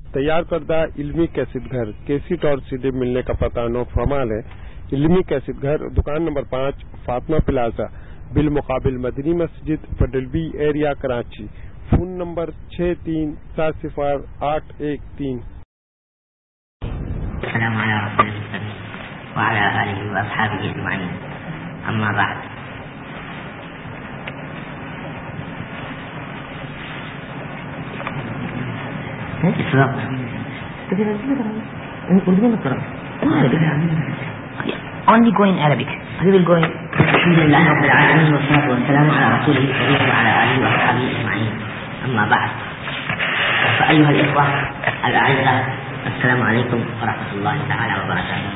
तैयार करदा इल्मी कैसेट घर कैसेट और सीडी मिलने का पता नो फरमाल है। इल्मी कैसेट घर, दुकान नंबर 5, फातिमा प्लाजा, बिल मुकाबिल मदनी मस्जिद, पडलबी area, Karachi. Phone number 63400813। السلام على رسول الله وعلى آله وأصحابه أجمعين. أما بعد، only go in Arabic. We will go in. الحمد لله رب العالمين والصلاة والسلام على رسوله الكريم وعلى آله وأصحابه أجمعين. أما بعد، فأيها الإخوة الأعزاء، السلام عليكم ورحمة الله تعالى وبركاته.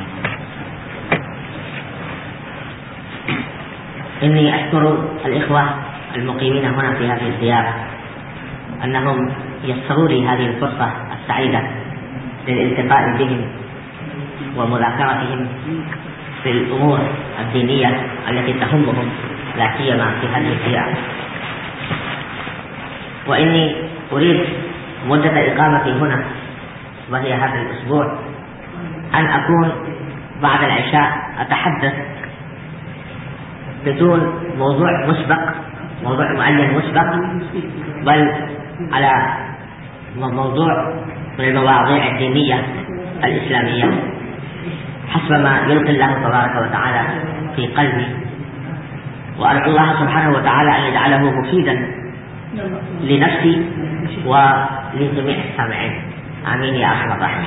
إني أشكر الإخوة المقيمين هنا في هذه الديار أنهم يسروا لي هذه الفرصة السعيدة للالتقاء بهم ومذاكرتهم في الأمور الدينية التي تهمهم لا سيما في هذه الديار. وإني أريد مدة إقامتي هنا وهي هذا الأسبوع أن أكون بعد العشاء أتحدث بدون موضوع مسبق، موضوع معين مسبق، بل على موضوع من المواضيع الدينية الإسلامية حسب ما يلقي الله تبارك وتعالى في قلبي، وأرجو الله سبحانه وتعالى أن يجعله مفيدا لنفسي ولجميع السامعين. آمين يا أرحم الراحمين.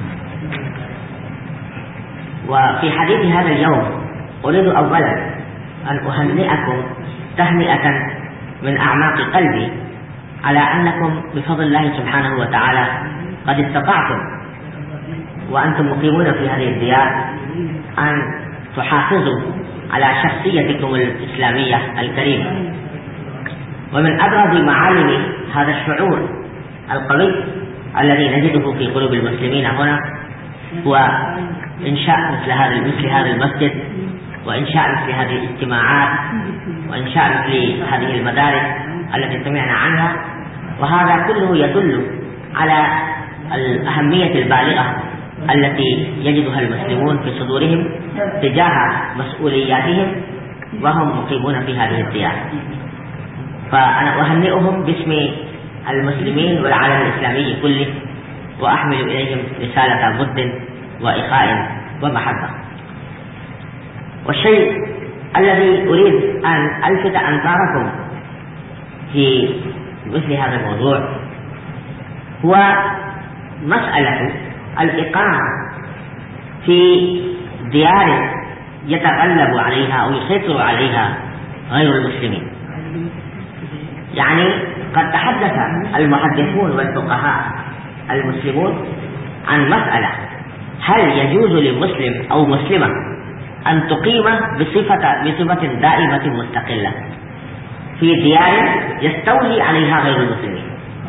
وفي حديث هذا اليوم أريد أولا أن أهنئكم تهنئة من أعماق قلبي على أنكم بفضل الله سبحانه وتعالى قد استطعتم وأنتم مقيمون في هذه الديار أن تحافظوا على شخصيتكم الإسلامية الكريمة. ومن أبرز معالم هذا الشعور القوي الذي نجده في قلوب المسلمين هنا هو إنشاء مثل هذا المسجد، وإنشاء مثل هذه الاجتماعات، وإنشاء مثل هذه المدارس التي سمعنا عنها. وهذا كله يدل على الأهمية البالغة التي يجدها المسلمون في صدورهم تجاه مسؤولياتهم وهم مقيمون في هذه الديار. فأنا أهنئهم باسم المسلمين والعالم الإسلامي كله، وأحمل إليهم رسالة ود وإخاء ومحبة. والشيء الذي أريد أن ألفت أنظاركم في مثل هذا الموضوع هو مسألة الإقامة في ديار يتغلب عليها أو يسيطر عليها غير المسلمين. يعني قد تحدث المحدثون والفقهاء المسلمون عن مسألة: هل يجوز لمسلم أو مسلمة أن تقيم بصفة دائمة مستقلة في ديار يستولي عليها غير المسلمين؟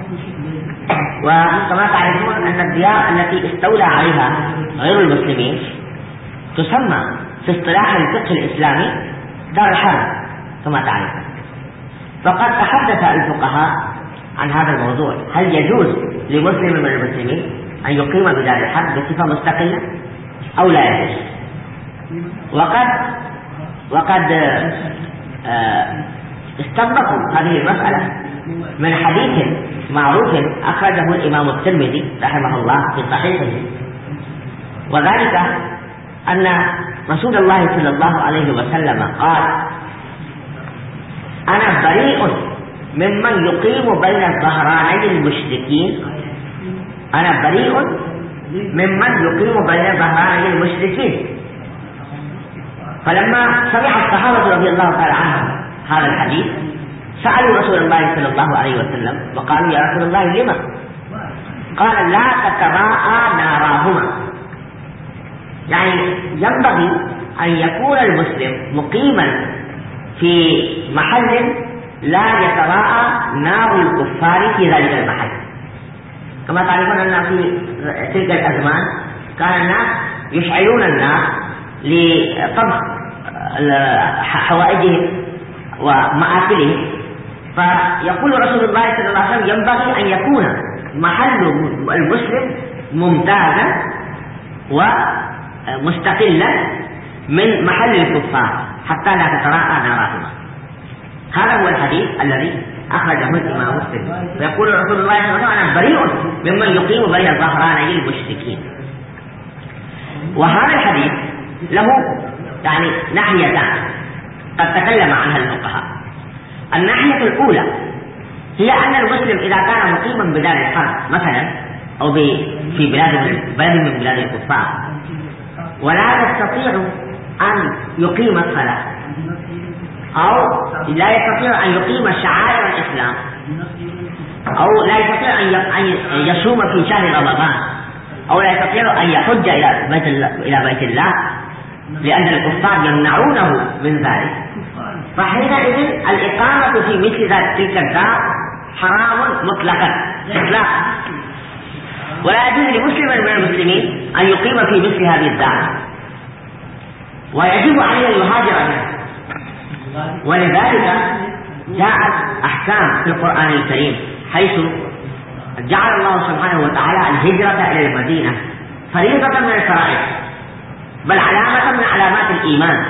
وكما تعرفون أن الديار التي استولى عليها غير المسلمين تسمى في اصطلاح الفقه الإسلامي دار الحرب كما تعرفون. فقد تحدث الفقهاء عن هذا الموضوع: هل يجوز لمسلم من المسلمين أن يقيم بدار الحرب بصفة مستقلة أو لا يجوز؟ وقد استنبطوا هذه المسألة من حديث معروف أخرجه الإمام الترمذي رحمه الله في صحيحه، وذلك أن رسول الله صلى الله عليه وسلم قال: أنا بريء ممن يقيم بين الظهراني المشركين، أنا بريء ممن يقيم بين ظهراني المشركين. فلما سمع الصحابة رضي الله تعالى عنهم هذا الحديث سألوا رسول الله صلى الله عليه وسلم وقالوا: يا رسول الله لما؟ قال: لا تتراءى ناراهما. يعني ينبغي أن يكون المسلم مقيما في محل لا يتراءى نار الكفار في ذلك المحل. كما تعرفون أن في تلك الأزمان كان الناس يشعلون النار لطبخ حوائجهم ومآكلهم، فيقول رسول الله صلى الله عليه وسلم: ينبغي أن يكون محل المسلم ممتازا ومستقلا من محل الكفار حتى لا تتراءى نارهما. هذا هو الحديث الذي أخرجه الإمام مسلم. ويقول رسول الله صلى الله عليه وسلم: بريء ممن يقيم بين الظهراني المشركين. وهذا الحديث له يعني ناحيتان قد تكلم عنها الفقهاء. الناحية الأولى هي أن المسلم إذا كان مقيما بدار الحرب مثلا أو في بلد من بلاد الكفار ولا يستطيع أن يقيم الصلاة أو لا يستطيع أن يقيم شعائر الإسلام أو لا يستطيع أن يصوم في شهر رمضان أو لا يستطيع أن يحج إلى بيت الله لأن الكفار يمنعونه من ذلك، فحينئذ الإقامة في مثل تلك الدار حرام مطلقا ولا يجوز لمسلم من المسلمين أن يقيم في مثل هذه الدار، ويجب عليه أن يهاجر منها. ولذلك جاءت أحكام في القرآن الكريم حيث جعل الله سبحانه وتعالى الهجرة إلى المدينة فريضة من الفرائض بل علامة من علامات الإيمان،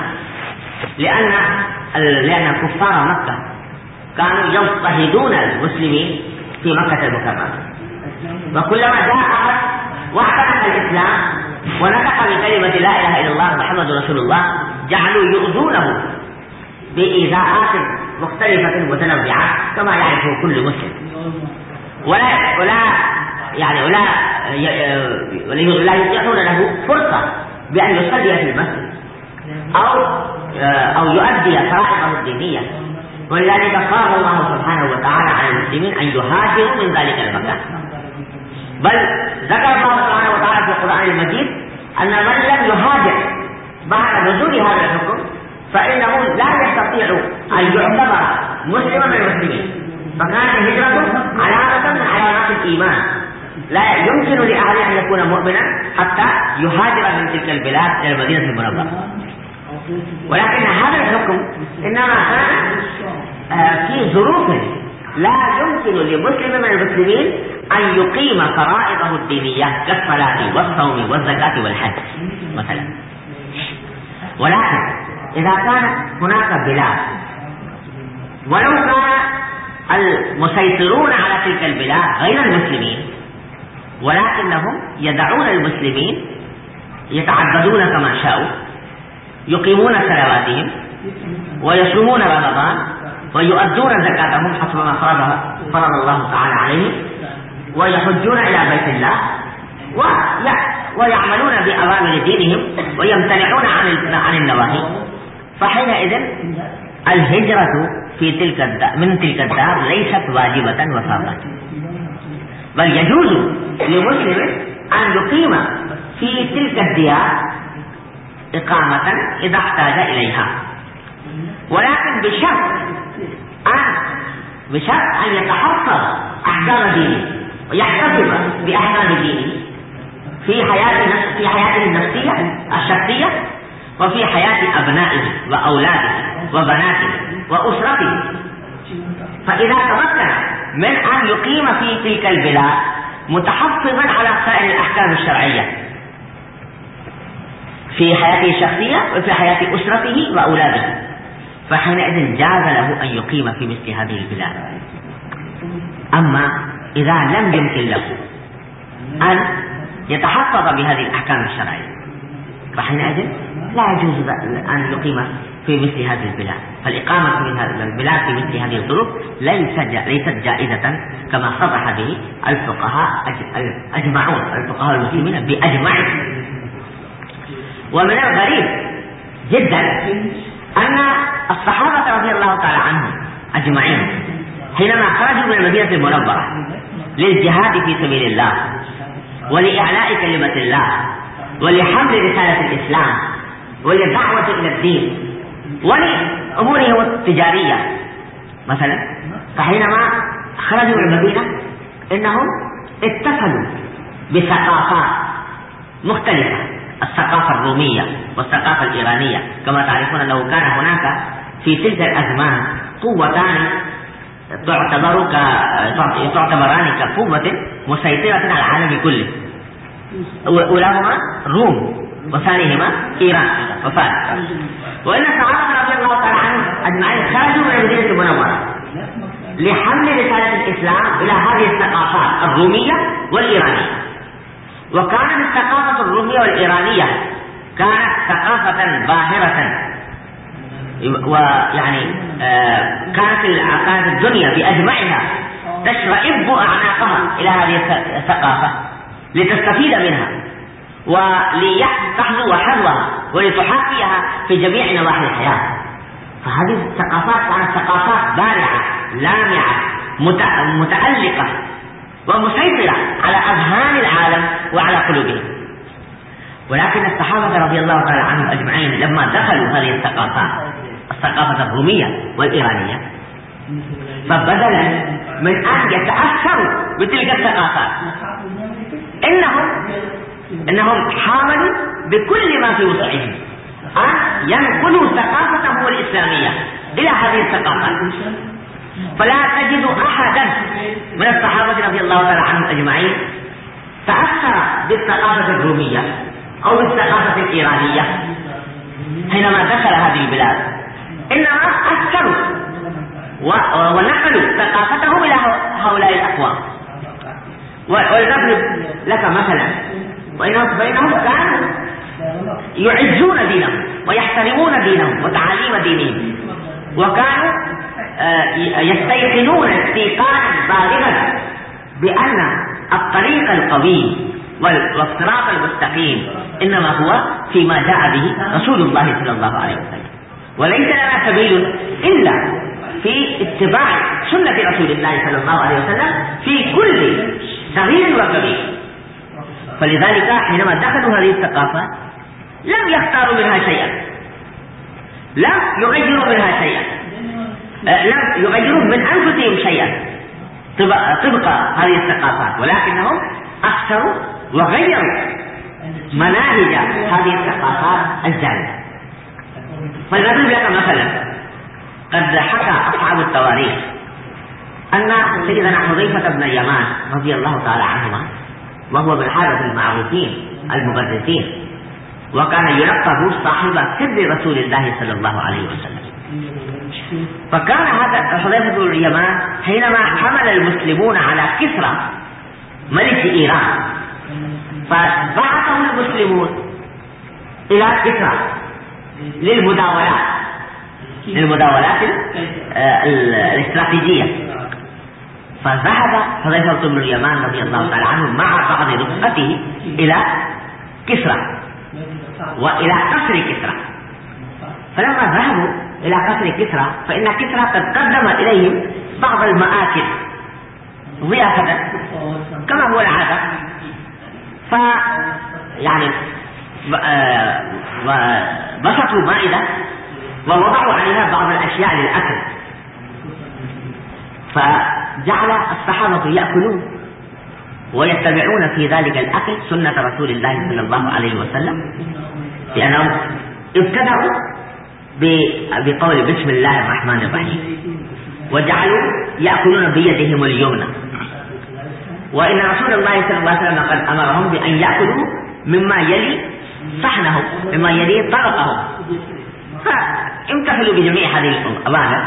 لأن كفار مكة كانوا يضطهدون المسلمين في مكة المكرمة، وكلما جاء أحد واعتنق الإسلام ونطق بكلمة لا إله إلا الله محمد رسول الله جعلوا يؤذونه بإيذاءات مختلفة متنوعة كما يعرفه كل مسلم، ولا يتيحون له فرصة بأن يصلي في المسجد أو يؤدي فرائضه الدينية. ولذلك قال الله سبحانه وتعالى على المسلمين أن يهاجروا من ذلك المكان، بل ذكر الله سبحانه وتعالى في القرآن المجيد أن من لم يهاجر بعد نزول هذا الحكم فإنه لا يستطيع أن يعتبر مسلما من المسلمين، فكانت الهجرة علامة من علامات الإيمان، لا يمكن لأحد أن يكون مؤمنا حتى يهاجر من تلك البلاد إلى المدينة المنورة. ولكن هذا الحكم إنما كان في ظروف لا يمكن لمسلم من المسلمين أن يقيم فرائضه الدينية كالصلاة والصوم والزكاة والحج مثلا. ولكن إذا كانت هناك بلاد ولو كان المسيطرون على تلك البلاد غير المسلمين ولكنهم يدعون المسلمين يتعبدون كما شاءوا، يقيمون صلواتهم ويصومون رمضان ويؤدون زكاتهم حسب ما فرض الله تعالى عليهم ويحجون إلى بيت الله ويعملون بأوامر دينهم ويمتنعون عن النواهي، فحينئذ الهجرة من تلك الدار ليست واجبة وفرضا، بل يجوز لمسلم أن يقيم في تلك الديار إقامة إذا احتاج إليها، ولكن بشرط أن يتحفظ أحكام دينه ويحتفظ بأحكام دينه في حياته النفسية الشخصية وفي حياة أبنائه وأولاده وبناته وأسرته. فإذا تمكن من أن يقيم في تلك البلاد متحفظا على سائر الأحكام الشرعية في حياته الشخصية وفي حياة أسرته وأولاده، فحينئذ جاز له أن يقيم في مثل هذه البلاد. أما إذا لم يمكن له أن يتحفظ بهذه الأحكام الشرعية فحينئذ لا يجوز أن يقيم في مثل هذه البلاد. فالإقامة في هذه البلاد في مثل هذه الظروف ليست جائزة كما صرح به الفقهاء أجمعون، الفقهاء المسلمين بأجمعهم. ومن الغريب جدا أن الصحابة رضي الله تعالى عنهم أجمعين حينما خرجوا من المدينة المنورة للجهاد في سبيل الله ولإعلاء كلمة الله ولحمل رسالة الإسلام وللدعوة إلى الدين ولأمورهم التجارية مثلا، فحينما خرجوا من المدينة إنهم اتصلوا بثقافات مختلفة، الثقافة الرومية والثقافة الإيرانية. كما تعرفون أنه كان هناك في تلك الأزمان قوتان تعتبران كقوة مسيطرة على العالم كله. أولاهما روم وثانيهما إيران وفارس. وإن الصحابة رضي الله تعالى عنهم أجمعين خرجوا من المدينة المنورة لحمل رسالة الإسلام إلى هذه الثقافات الرومية والإيرانية. وكانت الثقافة الرومية والإيرانية كانت ثقافة باهرة، ويعني كانت الدنيا بأجمعها تشرئب أعناقها إلى هذه الثقافة لتستفيد منها ولتحظو حظوها ولتحاكيها في جميع نواحي الحياة. فهذه الثقافات كانت ثقافات بارعة لامعة متألقة ومسيطرة على أذهان العالم وعلى قلوبهم. ولكن الصحابة رضي الله تعالى عنهم أجمعين لما دخلوا هذه الثقافة الرومية والإيرانية، فبدلا من أن يتأثروا بتلك الثقافات إنهم حاولوا بكل ما في وسعهم أن ينقلوا ثقافتهم الإسلامية إلى هذه الثقافات. فلا تجد أحدا من الصحابة رضي الله تعالى عنهم أجمعين تأثر بالثقافة الرومية أو بالثقافة الإيرانية حينما دخل هذه البلاد، إنما أثروا ونقلوا ثقافتهم إلى هؤلاء الأقوام. ولنضرب لك مثلا، فإنهم كانوا يعزون دينهم ويحترمون دينهم وتعاليم دينهم، وكانوا يستيقنون استيقانا بالغا بأن الطريق القوي والصراط المستقيم إنما هو فيما جاء به رسول الله صلى الله عليه وسلم، وليس لنا سبيل إلا في اتباع سنة رسول الله صلى الله عليه وسلم في كل صغير وكبير. فلذلك حينما دخلوا هذه الثقافة لم يختاروا منها شيئا، لم يغيروا منها شيئا، لم يغيروا من أنفسهم شيئا طبق هذه الثقافات، ولكنهم أكثروا وغيروا مناهج هذه الثقافات الجارية. فلنضرب لك مثلا، قد حكى أصحاب التواريخ أن سيدنا حذيفة بن اليمان رضي الله تعالى عنهما، وهو من حالة المعروفين المقدسين، وكان يلقب صاحب سر رسول الله صلى الله عليه وسلم. فكان هذا حذيفة بن اليمان حينما حمل المسلمون على كسرى ملك إيران، فبعثه المسلمون إلى كسرى للمداولات الاستراتيجية. فذهب حذيفة بن اليمان رضي الله تعالى عنه مع بعض رفقته إلى كسرى وإلى قصر كسرى. فلما ذهبوا إلى قصر كسرى فإن كسرى قد قدم إليهم بعض المآكل ضيافة كما هو العادة، يعني بسطوا مائدة ووضعوا عليها بعض الأشياء للأكل، فجعل الصحابة يأكلون ويتبعون في ذلك الأكل سنة رسول الله صلى الله عليه وسلم، لأنهم ابتدأوا بقول بسم الله الرحمن الرحيم، وجعلوا يأكلون بيدهم اليمنى. وإن رسول الله صلى الله عليه وسلم قد أمرهم بأن يأكلوا مما يلي صحنهم، مما يلي طبقهم، فامتثلوا بجميع هذه الأوامر.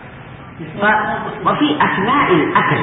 وفي أثناء الأكل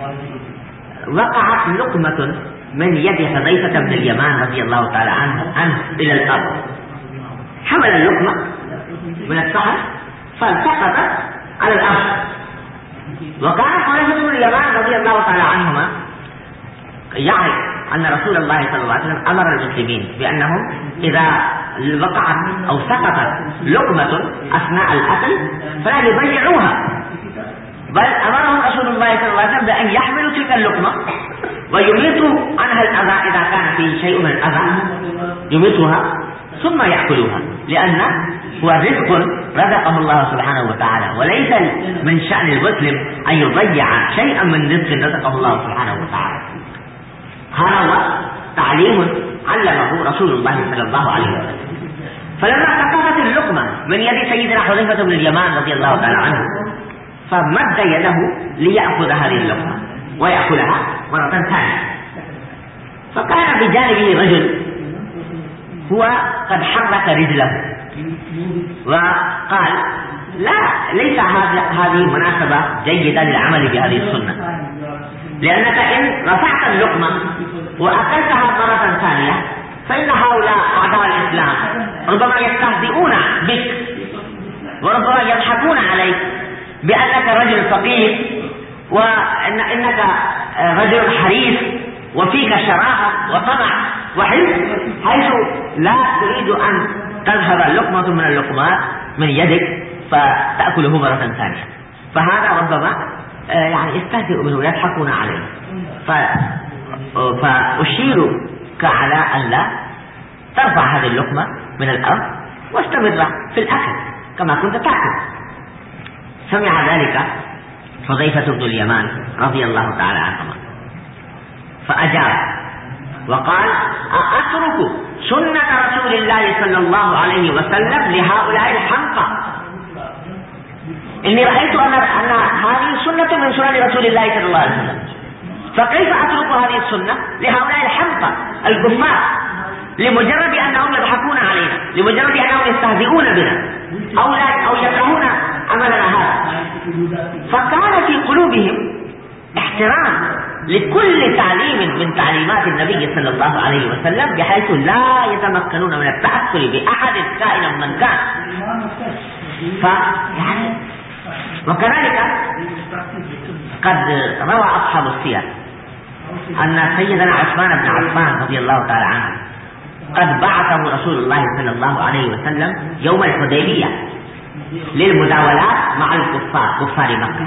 وقعت لقمة من يد حذيفة بن اليمان رضي الله تعالى عنه إلى الأرض، حمل اللقمة من الصحن فالتقطت على الأرض. وكان حذيفة بن اليمان رضي الله تعالى عنهما يعرف أن رسول الله صلى الله عليه وسلم أمر المسلمين بأنهم إذا وقعت أو سقطت لقمة أثناء الأكل فلا يضيعوها، بل أمرهم رسول الله صلى الله عليه وسلم بأن يحملوا تلك اللقمة ويميتوا عنها الأذى إذا كان فيه شيء من الأذى، يميتوها ثم يأكلوها، لأن هو رزق رزقه الله سبحانه وتعالى، وليس من شأن المسلم أن يضيع شيئا من رزق رزقه الله سبحانه وتعالى. هذا هو تعليم علمه رسول الله صلى الله عليه وسلم. فلما سقطت اللقمة من يد سيدنا حذيفة بن اليمان رضي الله تعالى عنه، فمد يده ليأخذ هذه اللقمة ويأكلها مرة ثانية. فكان بجانبه رجل هو قد حرك رجله وقال لا، ليس هذه مناسبة جيدة للعمل بهذه السنة، لأنك إن رفعت اللقمة وأكلتها مرة ثانية فإن هؤلاء أعداء الإسلام ربما يستهزئون بك وربما يضحكون عليك بأنك رجل فقير وإنك رجل حريص وفيك شراهة وطمع وحرص، حيث لا تريد أن تذهب اللقمة من اللقمات من يدك فتأكله مرة ثانية. فهذا ربما يعني يستهزئ منه يضحكون عليه. فأشيرك على أن لا ترفع هذه اللقمة من الأرض واستمر في الأكل كما كنت تأكل. سمع ذلك حذيفة بن اليمان رضي الله تعالى عنهما فأجاب وقال أترك سنة رسول الله صلى الله عليه وسلم لهؤلاء الحمقى؟ إني رأيت أن هذه سنة من سنن رسول الله صلى الله عليه وسلم، فكيف أترك هذه السنة لهؤلاء الحمقى الكفار لمجرد أنهم يضحكون علينا، لمجرد أنهم يستهزئون بنا أو يكرهون عملنا هذا؟ فكان في قلوبهم احترام لكل تعليم من تعليمات النبي صلى الله عليه وسلم، بحيث لا يتمكنون من التأثر بأحد كائنا من كان. فيعني وكذلك قد روى أصحاب السير أن سيدنا عثمان بن عفان رضي الله تعالى عنه قد بعثه رسول الله صلى الله عليه وسلم يوم الحديبية للمداولات مع الكفار، كفار مكة.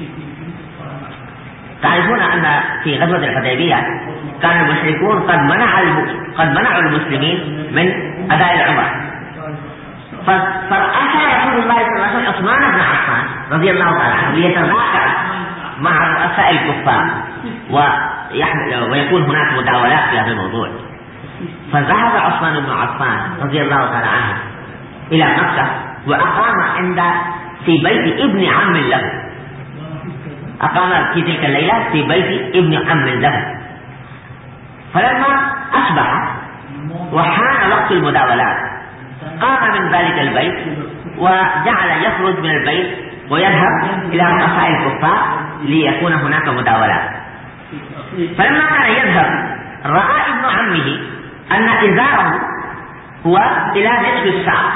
تعرفون أن في غزوة الحديبية كان المشركون قد منعوا المسلمين من أداء العمرة، فأرسل رسول الله صلى الله عليه وسلم عثمان بن عفان رضي الله تعالى عنه ليتذاكر مع رؤساء الكفار ويكون هناك مداولات في هذا الموضوع. فذهب عثمان بن عفان رضي الله تعالى عنه إلى مكة وأقام في بيت ابن عم له، أقام في تلك الليلة في بيت ابن عم له. فلما أصبح وحان وقت المداولات قام من ذلك البيت وجعل يخرج من البيت ويذهب إلى رؤساء الكفار ليكون هناك مداولات. فلما كان يذهب رأى ابن عمه أن إزاره هو إلى نصف الساق،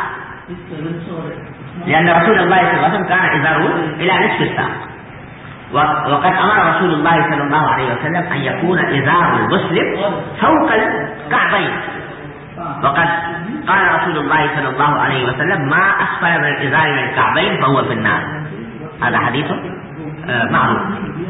لأن رسول الله صلى الله عليه وسلم كان إزاره إلى نصف الساق، وقد أمر رسول الله صلى الله عليه وسلم أن يكون إزار المسلم فوق الكعبين، وقد قال رسول الله صلى الله عليه وسلم ما أسفل من الإزار من الكعبين فهو في النار. هذا حديث معروف.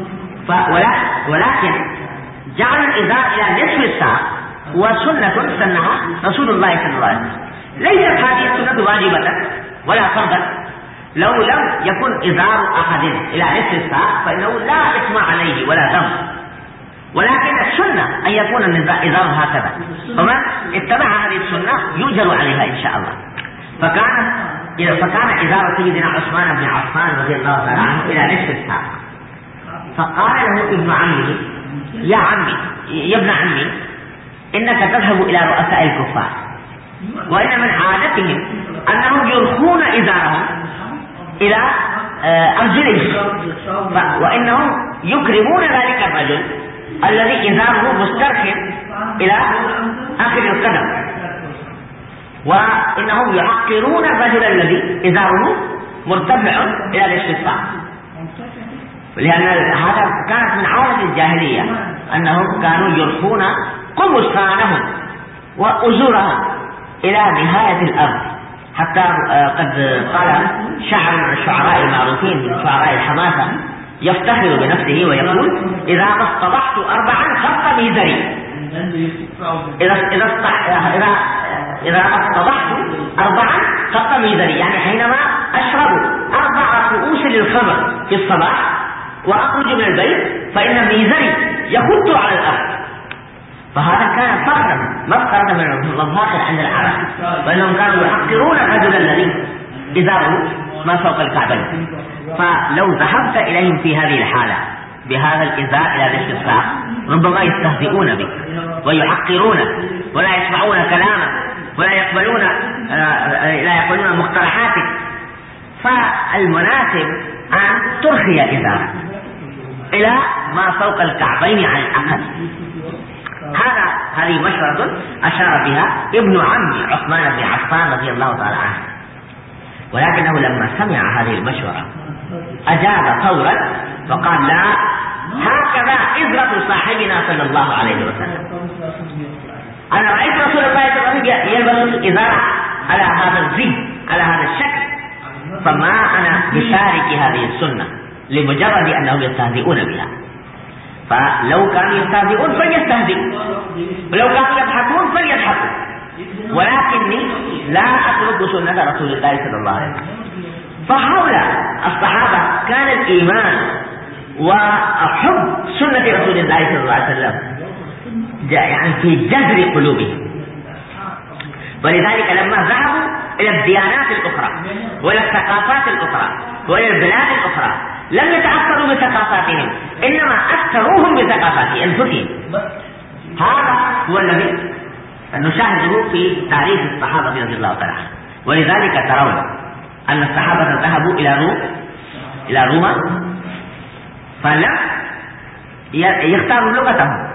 ولكن جعل الإزار إلى نصف الساق وسنة سنها رسول الله صلى الله عليه وسلم. ليست هذه السنة واجبة ولا فرضا، لو لم يكن إزار أحد إلى نصف الساق فإنه لا إثم عليه ولا ذنب، ولكن السنة أن يكون الإزار هكذا، فمن اتبع هذه السنة يؤجر عليها إن شاء الله. فكان إزار سيدنا عثمان بن عفان رضي الله تعالى عنه إلى نصف الساق. فقال له ابن عمه يا عمي، يا ابن عمي، إنك تذهب إلى رؤساء الكفار وإن من عادتهم أنهم يرخون إزارهم إلى أرجلهم، وإنهم يكرمون ذلك الرجل الذي إزاره مسترخٍ إلى آخر القدم، وإنهم يحقرون الرجل الذي إزاره مرتفع إلى نصف الساق. لأن هذا كانت من عادة الجاهلية أنهم كانوا يرخون قمصانهم وأزورهم إلى نهاية الأرض، حتى قد قال شاعر من الشعراء المعروفين من شعراء الحماسة يفتخر بنفسه ويقول إذا ما اصطبحت أربعا خط ميزري، إذا ما اصطبحت أربعا خط ميزري، يعني حينما أشرب 4 كؤوس للخمر في الصباح وأخرج من البيت فإن ميزري يخط على الأرض. فهذا كان فخرا مفخرة من المظاهر عند العرب، فإنهم كانوا يحقرون الرجل الذي إزاره ما فوق الكعبين. فلو ذهبت إليهم في هذه الحالة بهذا الإزاء إلى الاستفسار ربما يستهزئون بك ويحقرونك ولا يسمعون كلامك ولا يقبلون مقترحاتك. فالمناسب أن ترخي الإزار إلى ما فوق الكعبين على الأقل. هذه مشورة أشار بها ابن عم عثمان بن عفان رضي الله تعالى عنه، ولكنه لما سمع هذه المشورة أجاب فورا وقال: لا، هكذا إزرة صاحبنا صلى الله عليه وسلم. أنا رأيت رسول الله صلى الله عليه وسلم يلبس الإزار على هذا الزي، على هذا الشكل، فما أنا بشارك هذه السنة لمجرد أنهم يستهزئون بها. فلو كانوا يستهزئون فليستهزئوا، ولو كانوا يضحكون فليضحكوا، ولكني لا أترك سنة رسول الله صلى الله عليه وسلم. فهؤلاء الصحابة كان الإيمان وحب سنة رسول الله صلى الله عليه وسلم يعني في جذر قلوبهم، ولذلك لما ذهبوا إلى الديانات الأخرى وإلى الثقافات الأخرى وإلى البلاد الأخرى لم يتأثروا بثقافاتهم، إنما أثروهم بثقافات أنفسهم. هذا هو الذي نشاهده في تاريخ الصحابة رضي الله تعالى عنهم. ولذلك ترون أن الصحابة ذهبوا إلى روما فلم يختاروا لغتهم،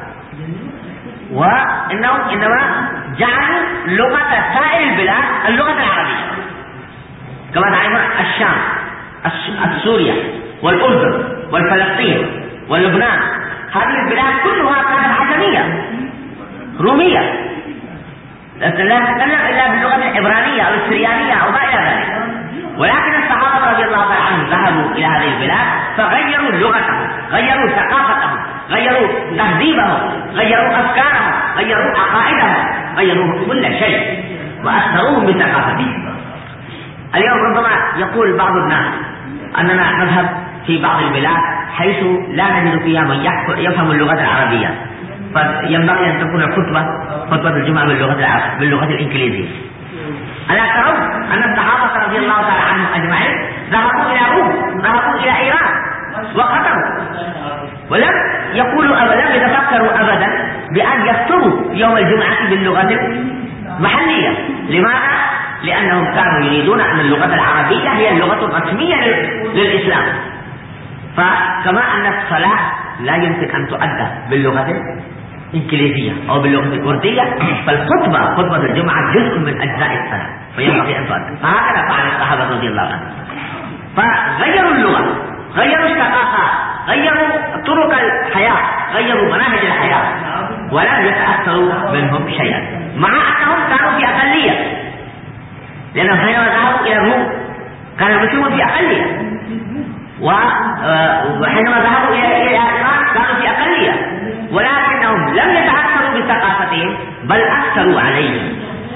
إنما جعلوا لغة سائر البلاد اللغة العربية، كما تعرفون الشام، سوريا والأردن والفلسطين ولبنان، هذه البلاد كلها كانت عجمية رومية، لا تتكلم إلا باللغة العبرانية أو السريانية أو ما إلى ذلك. ولكن الصحابة رضي الله عنهم ذهبوا إلى هذه البلاد فغيروا لغتهم، غيروا ثقافتهم، غيروا تهذيبهم، غيروا أفكارهم، غيروا عقائدهم، غيروا كل شيء وأثروهم بثقافتهم. اليوم ربما يقول بعض الناس أننا نذهب في بعض البلاد حيث لا نجد فيها من يفهم اللغة العربية، فينبغي أن تكون خطبة الجمعة باللغة الإنجليزية. ألا ترون أن الصحابة رضي الله تعالى عنهم أجمعين ذهبوا إلى روم، ذهبوا إلى إيران وقطر، ولم يتفكروا أبدا بأن يخطبوا يوم الجمعة باللغة المحلية. لماذا؟ لأنهم كانوا يريدون أن اللغة العربية هي اللغة الرسمية للإسلام. فكما أن الصلاة لا يمكن أن تؤدى باللغة الإنجليزية أو باللغة الكردية، فالخطبة خطبة الجمعة جزء من أجزاء الصلاة فينبغي أن تؤدى. فهكذا فعل الصحابة رضي الله عنهم، فغيروا اللغة، غيروا الثقافة، غيروا طرق الحياة، غيروا مناهج الحياة، ولم يتأثروا منهم شيئا، مع أنهم كانوا في أقلية. لأنهم حينما ذهبوا إلى الروم كان المسلمون في أقلية، وحينما ذهبوا إلى إيران كانوا في أقلية، ولكنهم لم يتأثروا بثقافتهم بل أثروا عليهم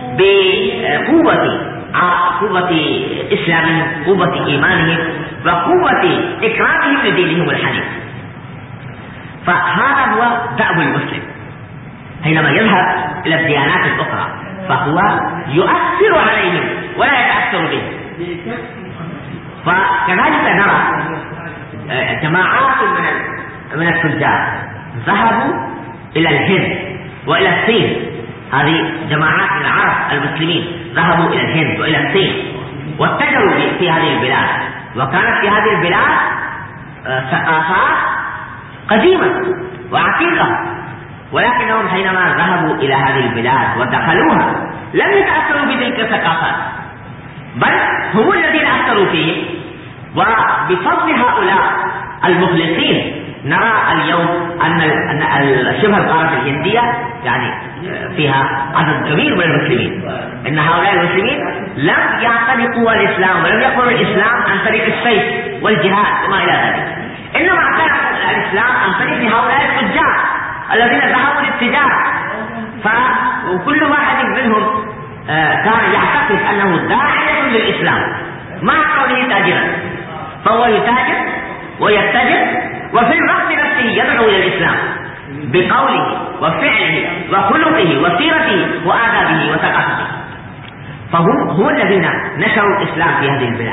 بقوة إسلامهم، قوة إيمانهم، وقوة إكرامهم لدينهم الحنيف. فهذا هو دأب المسلم حينما يذهب إلى الديانات الأخرى، فهو يؤثر عليهم ولا يتأثر به. فكذلك نرى جماعات من التجار ذهبوا إلى الهند وإلى الصين، هذه جماعات من العرب المسلمين ذهبوا إلى الهند وإلى الصين واتجروا في هذه البلاد، وكانت في هذه البلاد ثقافات قديمة وعتيقة، ولكنهم حينما ذهبوا إلى هذه البلاد ودخلوها لم يتأثروا بتلك الثقافات، بل هم الذين أثروا فيه. وبفضل هؤلاء المخلصين نرى اليوم أن شبه القارة الهندية يعني فيها عدد كبير من المسلمين، إن هؤلاء المسلمين لم يعتنقوا الإسلام ولم يقبلوا الإسلام عن طريق السيف والجهاد وما إلى ذلك، إنما اعتنقوا الإسلام عن طريق هؤلاء التجار الذين ذهبوا للتجارة. وكل واحد منهم كان يعتقد أنه داعية للإسلام مع كونه تاجرا، فهو يتاجر ويتجر وفي الوقت نفسه يدعو إلى الإسلام بقوله وفعله وخلقه وسيرته وآدابه وثقافته. فهم الذين نشروا الإسلام في هذه البلاد،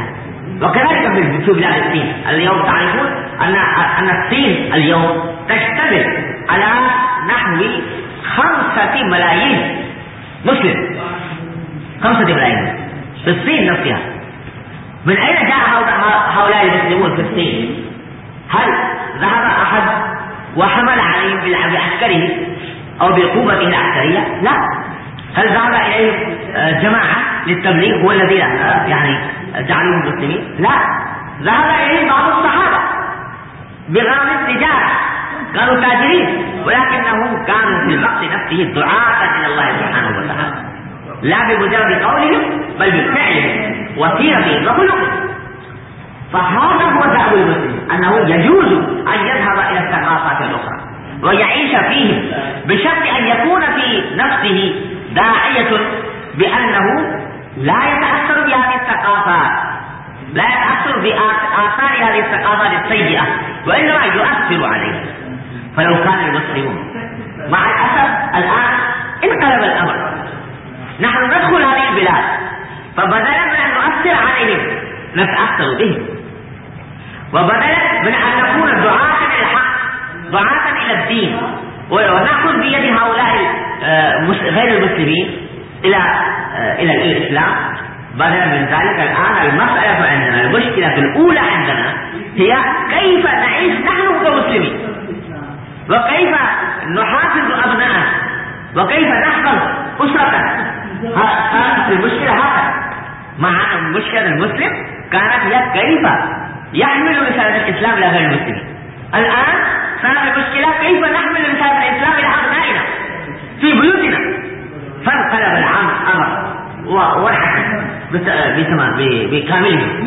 وكذلك في بلاد الصين اليوم تعرفون أن الصين اليوم تشتمل على نحو 5 ملايين مسلم. 5 ملايين في الصين نفسها. من أين جاء هؤلاء المسلمون في الصين؟ هل ذهب أحد وحمل عليهم بعسكره أو بقوته العسكرية؟ لا. هل ذهب إليهم جماعة للتبليغ هو الذين يعني جعلوهم مسلمين؟ لا. ذهب إليهم بعض الصحابة بغرض التجارة، كانوا تاجرين، ولكنهم كانوا في الوقت نفسه دعاة إلى الله سبحانه وتعالى، لا بمجرد قولهم بل بفعلهم وسيرتهم وخلقهم. فهذا هو دعوة المسلم، أنه يجوز أن يذهب إلى الثقافات الأخرى ويعيش فيهم بشرط أن يكون في نفسه داعية بأنه لا يتأثر بهذه الثقافات، لا يتأثر بآثار هذه الثقافات السيئة، وإنما يؤثر عليه. فلو كان المسلمون مع الأسف الآن انقلب الأمر، نحن ندخل هذه البلاد فبدلا من أن نؤثر عليهم نتأثر بهم، وبدلا من أن نكون دعاة إلى الحق، دعاة إلى الدين، ونأخذ بيد هؤلاء غير المسلمين إلى الإسلام، بدلا من ذلك الآن المسألة عندنا، المشكلة الأولى عندنا هي كيف نعيش نحن كمسلمين، وكيف نحافظ أبناءنا، وكيف نحفظ أسرتنا. كانت المشكلة هذا، مع أن المشكلة المسلم كانت هي كيف يحمل رسالة الإسلام إلى غير المسلمين. الآن صارت المشكلة كيف نحمل رسالة الإسلام إلى أبنائنا في بيوتنا، فانقلب الأمر وانحكم بكامله.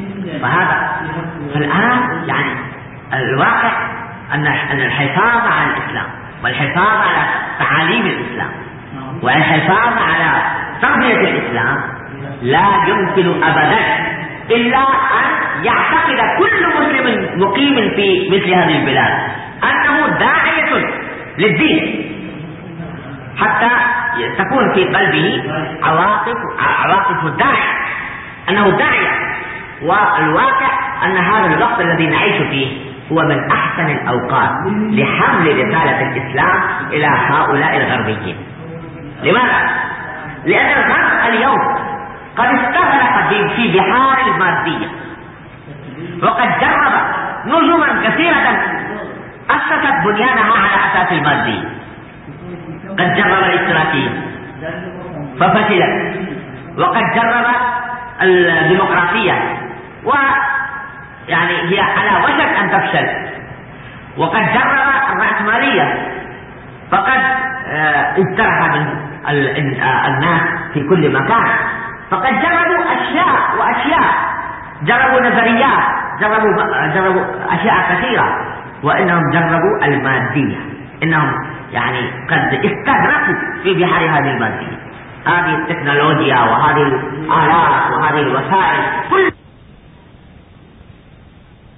فالآن يعني الواقع أن الحفاظ على الإسلام والحفاظ على تعاليم الإسلام والحفاظ على تربية الإسلام لا يمكن أبدا إلا أن يعتقد كل مسلم مقيم في مثل هذه البلاد أنه داعية للدين، حتى تكون في قلبه عواطف الداعية، أنه داعية. والواقع أن هذا الوقت الذي نعيش فيه هو من أحسن الأوقات لحمل رسالة الإسلام إلى هؤلاء الغربيين. لماذا؟ لأن الغرب اليوم قد استغرق في بحار المادية، وقد جرب نظما كثيرة أسست بنيانها على أساس المادي. قد جرب الاشتراكية ففشلت، وقد جرب الديمقراطية ويعني هي على وشك أن تفشل، وقد جرب الرأسمالية فقد اجترح من الناس في كل مكان. فقد جربوا أشياء وأشياء، جربوا نظريات، جربوا أشياء كثيرة، وإنهم جربوا المادية. إنهم يعني قد استغرقوا في بحر هذه المادية، هذه التكنولوجيا وهذه الآلات وهذه الوسائل كل